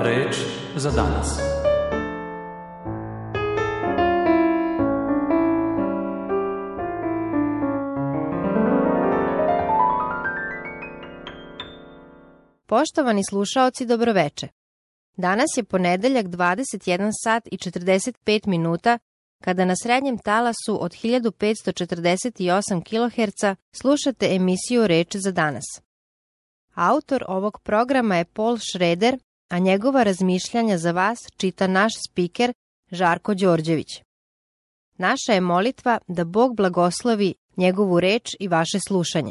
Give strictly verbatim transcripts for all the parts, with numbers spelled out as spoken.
reč za danas. Poštovani slušaoci, dobroveče. Danas je ponedeljak dvadeset jedan sat i četrdeset pet minuta, kada na srednjem talasu od hiljadu petsto četrdeset osam kiloherca slušate emisiju Reč za danas. Autor ovog programa je Paul Schrader, a njegova razmišljanja za vas čita naš spiker Žarko Đorđević. Naša je molitva da Bog blagoslovi njegovu reč i vaše slušanje.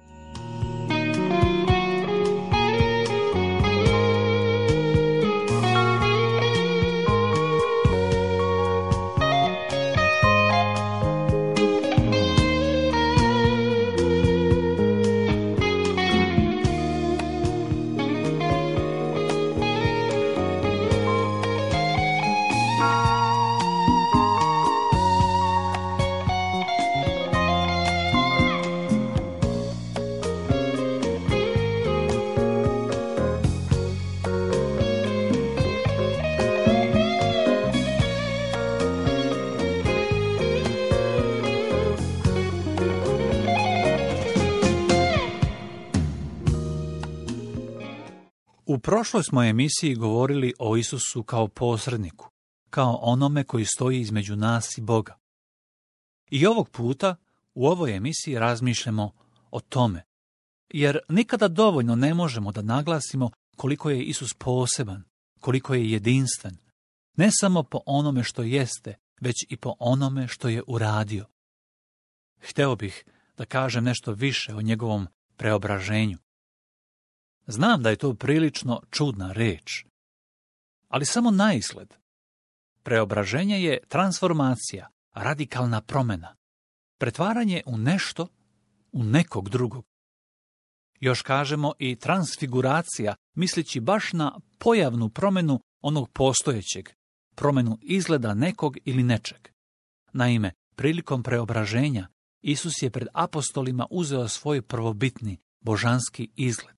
U prošloj smo emisiji govorili o Isusu kao posredniku, kao onome koji stoji između nas i Boga. I ovog puta u ovoj emisiji razmišljamo o tome, jer nikada dovoljno ne možemo da naglasimo koliko je Isus poseban, koliko je jedinstven, ne samo po onome što jeste, već i po onome što je uradio. Hteo bih da kažem nešto više o njegovom preobraženju. Znam da je to prilično čudna reč, ali samo naizgled. Preobraženje je transformacija, radikalna promjena, pretvaranje u nešto, u nekog drugog. Još kažemo i transfiguracija, misleći baš na pojavnu promjenu onog postojećeg, promjenu izgleda nekog ili nečeg. Naime, prilikom preobraženja Isus je pred apostolima uzeo svoj prvobitni, božanski izgled.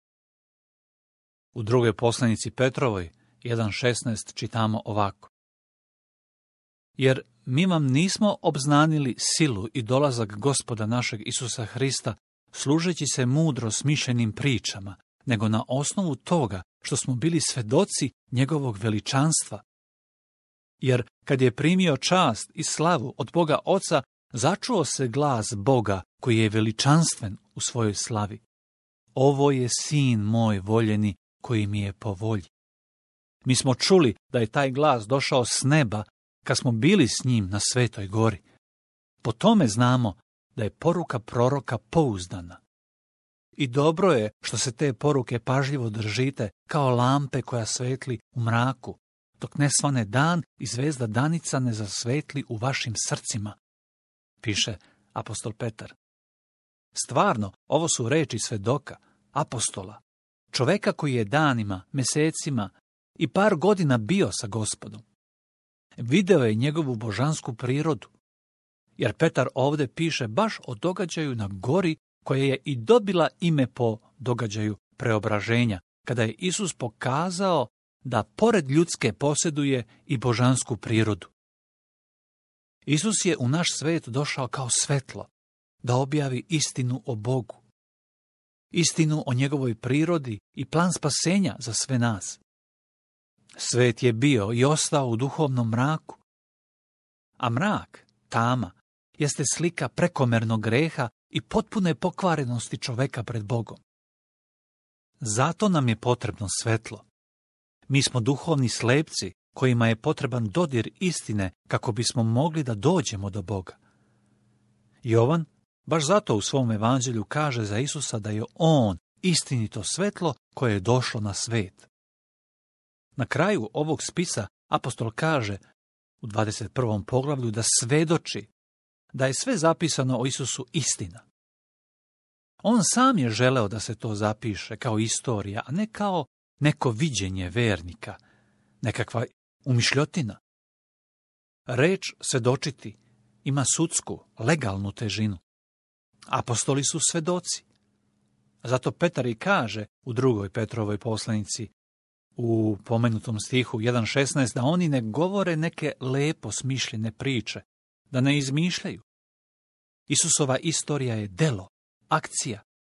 U drugoj poslanici Petrovoj, jedan šesnaest, čitamo ovako. Jer mi vam nismo obznanili silu i dolazak Gospoda našeg Isusa Hrista, služeći se mudro smišljenim pričama, nego na osnovu toga što smo bili svedoci njegovog veličanstva. Jer kad je primio čast i slavu od Boga Oca, začuo se glas Boga koji je veličanstven u svojoj slavi. Ovo je sin moj voljeni, koji mi je po volji. Mi smo čuli da je taj glas došao s neba kad smo bili s njim na Svetoj gori. Po tome znamo da je poruka proroka pouzdana. I dobro je što se te poruke pažljivo držite kao lampe koja svetli u mraku, dok ne svane dan i zvezda danica ne zasvetli u vašim srcima, piše apostol Petar. Stvarno, ovo su reči svedoka, apostola, čoveka koji je danima, mesecima i par godina bio sa Gospodom. Video je njegovu božansku prirodu, jer Petar ovdje piše baš o događaju na gori koja je i dobila ime po događaju preobraženja, kada je Isus pokazao da pored ljudske posjeduje i božansku prirodu. Isus je u naš svet došao kao svetlo, da objavi istinu o Bogu, istinu o njegovoj prirodi i plan spasenja za sve nas. Svet je bio i ostao u duhovnom mraku, a mrak, tama, jeste slika prekomernog greha i potpune pokvarenosti čoveka pred Bogom. Zato nam je potrebno svetlo. Mi smo duhovni slepci kojima je potreban dodir istine kako bismo mogli da dođemo do Boga. Jovan baš zato u svom evanđelju kaže za Isusa da je on istinito svetlo koje je došlo na svet. Na kraju ovog spisa apostol kaže u dvadeset prvom poglavlju da svedoči da je sve zapisano o Isusu istina. On sam je želeo da se to zapiše kao istorija, a ne kao neko viđenje vernika, nekakva umišljotina. Reč svedočiti ima sudsku, legalnu težinu. Apostoli su svedoci. Zato Petar i kaže u drugoj Petrovoj poslanici: u pomenutom stihu jedan šesnaest da oni ne govore neke lepo smišljene priče, da ne izmišljaju. Isusova istorija je delo, akcija.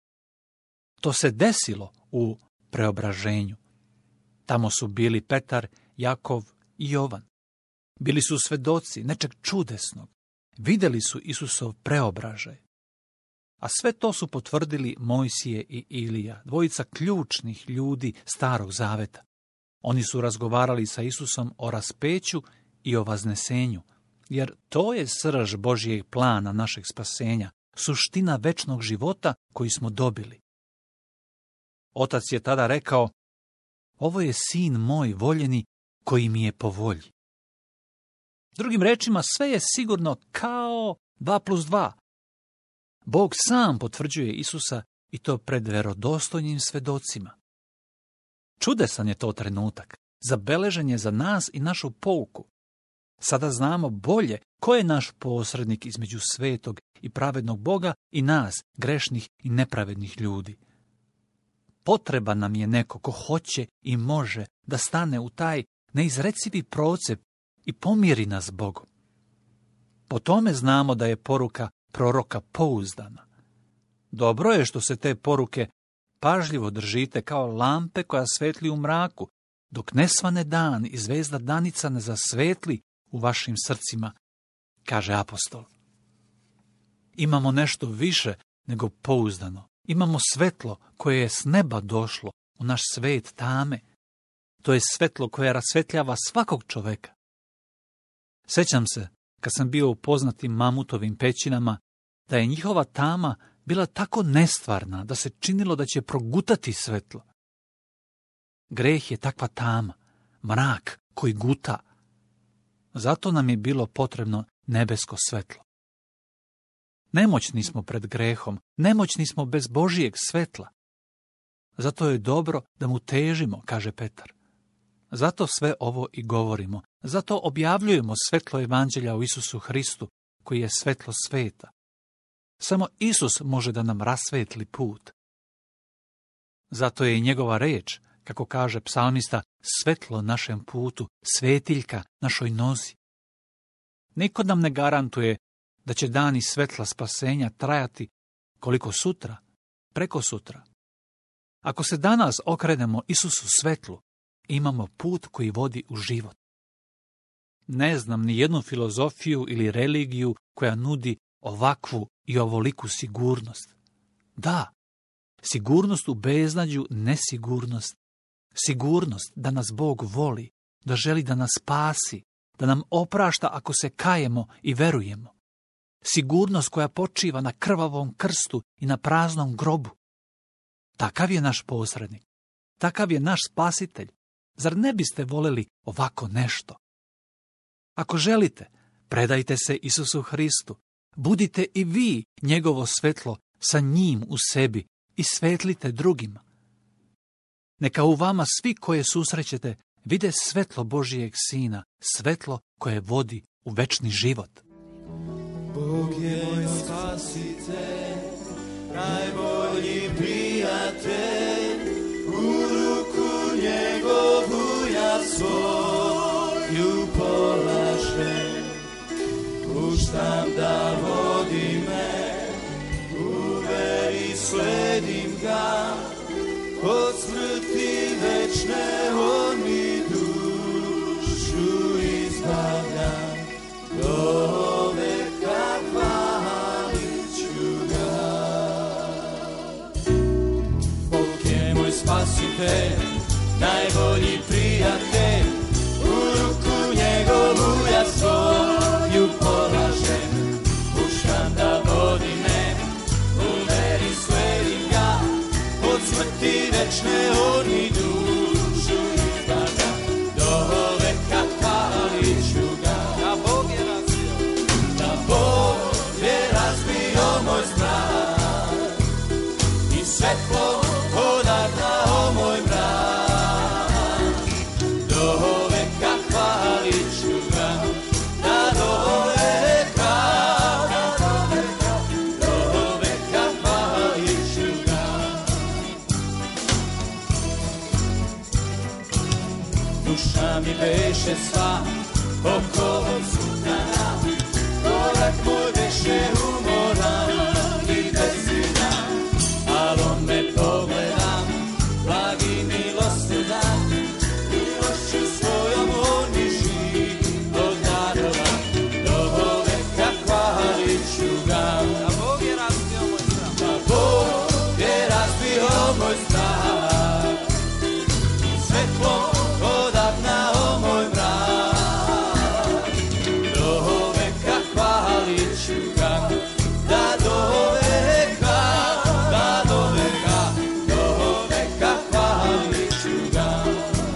To se desilo u preobraženju. Tamo su bili Petar, Jakov i Jovan. Bili su svedoci nečeg čudesnog. Vidjeli su Isusov preobražaj. A sve to su potvrdili Mojsije i Ilija, dvojica ključnih ljudi Starog zaveta. Oni su razgovarali sa Isusom o raspeću i o vaznesenju, jer to je srž Božjeg plana našeg spasenja, suština večnog života koji smo dobili. Otac je tada rekao, ovo je sin moj voljeni koji mi je po volji. Drugim rečima, sve je sigurno kao dva plus dva. Bog sam potvrđuje Isusa i to pred verodostojnim svedocima. Čudesan je to trenutak, zabeležen je za nas i našu pouku. Sada znamo bolje ko je naš posrednik između svetog i pravednog Boga i nas, grešnih i nepravednih ljudi. Potreban nam je neko ko hoće i može da stane u taj neizrecivi procep i pomiri nas s Bogom. Po tome znamo da je poruka proroka pouzdana. Dobro je što se te poruke pažljivo držite kao lampe koja svetli u mraku, dok ne svane dan i zvezda danica ne zasvetli u vašim srcima, kaže apostol. Imamo nešto više nego pouzdano. Imamo svetlo koje je s neba došlo u naš svet tame. To je svetlo koje rasvetljava svakog čoveka. Sjećam se, kad sam bio u poznatim mamutovim pećinama, da je njihova tama bila tako nestvarna da se činilo da će progutati svetlo. Greh je takva tama, mrak koji guta. Zato nam je bilo potrebno nebesko svetlo. Nemoćni smo pred grehom, nemoćni smo bez Božijeg svetla. Zato je dobro da mu težimo, kaže Petar. Zato sve ovo i govorimo, zato objavljujemo svetlo evanđelja o Isusu Hristu, koji je svetlo sveta. Samo Isus može da nam rasvetli put. Zato je i njegova reč, kako kaže psalmista, svetlo našem putu, svetiljka našoj nozi. Niko nam ne garantuje da će dani svetla spasenja trajati koliko sutra, preko sutra. Ako se danas okrenemo Isusu svetlu, imamo put koji vodi u život. Ne znam ni jednu filozofiju ili religiju koja nudi ovakvu i ovoliku sigurnost. Da, sigurnost u beznađu, nesigurnost. Sigurnost da nas Bog voli, da želi da nas spasi, da nam oprašta ako se kajemo i verujemo. Sigurnost koja počiva na krvavom krstu i na praznom grobu. Takav je naš posrednik. Takav je naš spasitelj. Zar ne biste voleli ovako nešto? Ako želite, predajte se Isusu Hristu. Budite i vi njegovo svetlo sa njim u sebi i svetlite drugima. Neka u vama svi koje susrećete vide svetlo Božijeg Sina, svetlo koje vodi u večni život. Bog je moj spasitelj, najbolji prijatelj, u ruku njegovu ja svoju polažem. Puštam da vodi me, u veri sledim ga, od smrti večne on mi dušu izbavlja. Do veka hvalit ću ga. Bog je moj spasitelj, najbolji prijatelj, u ruku njegovu ja svoju polažem. Puštam da vodi me, u veri sledim ga, od smrti večne on mi dušu izbavlja. Do veka hvalit ću ga. Da Bog je razbio, da Bog je razbio moj strah i svetlo odagnao moj mrak. Do veka hvalit ću ga, da do veka, da do veka, do veka hvalit ću ga. Duša mi beše sva oko ovog sutana, korak moj beše umoran i besidan, al on me pogledam, blagi milosrdan, milošću svojom on mi život darovan, do veka hvalit ću ga. A Bog je razbio moj strah. A Bog je razbio moj strah, svetlo odavna o moj mrak, do veka hvalit ću ga, da do veka, da do veka, do veka hvalit ću ga.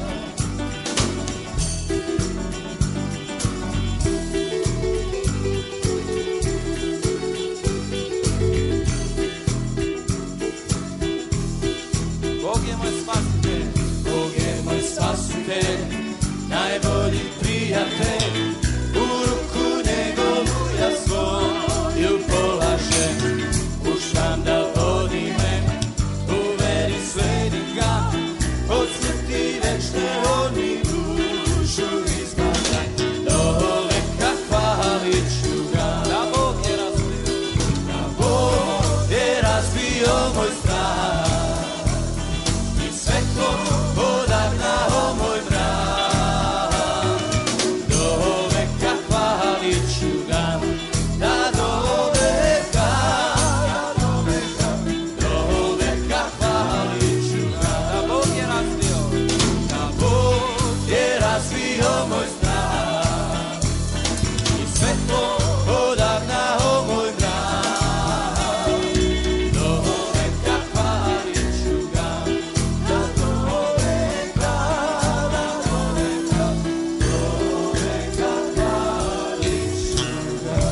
Bog je moj spasitelj. Bog je moj spasitelj, najbolji prijatelj, u ruku njegovu ja svoju polažem, puštam da vodi me, u veri sledim ga, od smrti večne on mi dušu izbavlja, do veka hvalit ću ga. Da Bog je razbio. Da Bog je razbio moj strah, i svetlo odavna o moj mrak, do veka hvalit ću ga, da do veka, da do veka, do veka hvalit ću ga. Da Bog je razbio. Da Bog je razbio moj strah, i svetlo odavna o moj mrak, do veka hvalit ću ga, da do veka, da do veka, do veka hvalit ću ga.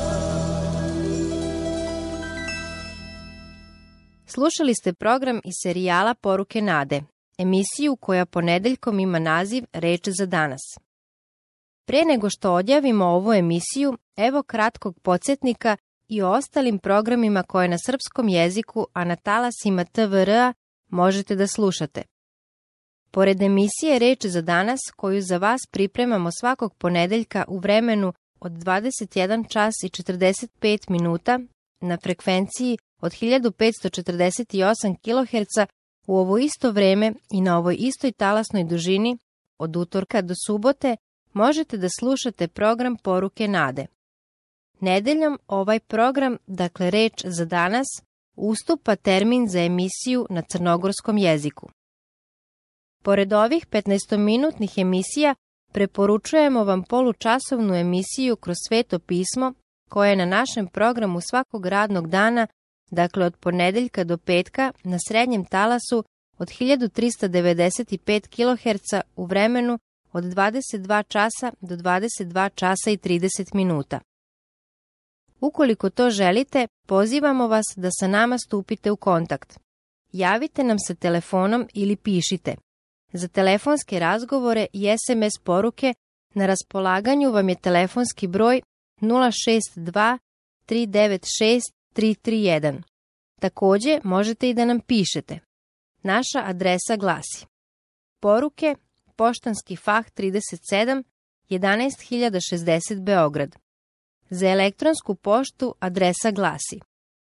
Slušali ste program iz serijala Poruke nade, emisiju koja ponedeljkom ima naziv Reč za danas. Pre nego što odjavimo ovu emisiju, evo kratkog podsjetnika i o ostalim programima koje na srpskom jeziku, a na talasima T V R-a možete da slušate. Pored emisije Reč za danas, koju za vas pripremamo svakog ponedeljka u vremenu od dvadeset jedan čas i četrdeset pet minuta na frekvenciji od hiljadu petsto četrdeset osam kiloherca, u ovo isto vreme i na ovoj istoj talasnoj dužini, od utorka do subote, možete da slušate program Poruke nade. Nedeljom ovaj program, dakle Reč za danas, ustupa termin za emisiju na crnogorskom jeziku. Pored ovih petnaestominutnih emisija, preporučujemo vam polučasovnu emisiju Kroz sveto pismo, koja je na našem programu svakog radnog dana, dakle od ponedeljka do petka, na srednjem talasu od hiljadu trista devedeset pet kiloherca u vremenu od dvadeset dva časa do dvadeset dva časa i trideset minuta. Ukoliko to želite, pozivamo vas da sa nama stupite u kontakt. Javite nam se telefonom ili pišite. Za telefonske razgovore i es em es poruke na raspolaganju vam je telefonski broj nula šest dva tri devet šest tri tri jedan. Takođe, možete i da nam pišete. Naša adresa glasi: Poruke, Poštanski fah trideset sedam, jedanaest hiljada šezdeset Beograd. Za elektronsku poštu adresa glasi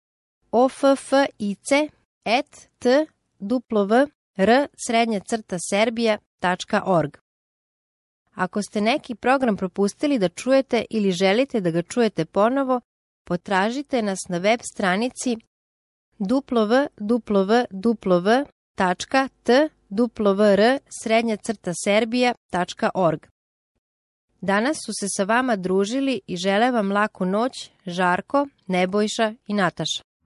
offic et t w r srednja crta serbija tačka org. Ako ste neki program propustili da čujete ili želite da ga čujete ponovo, potražite nas na web stranici w w w tačka t w r srednja crta serbija tačka org. Danas su se sa vama družili i žele vam laku noć Žarko, Nebojša i Nataša.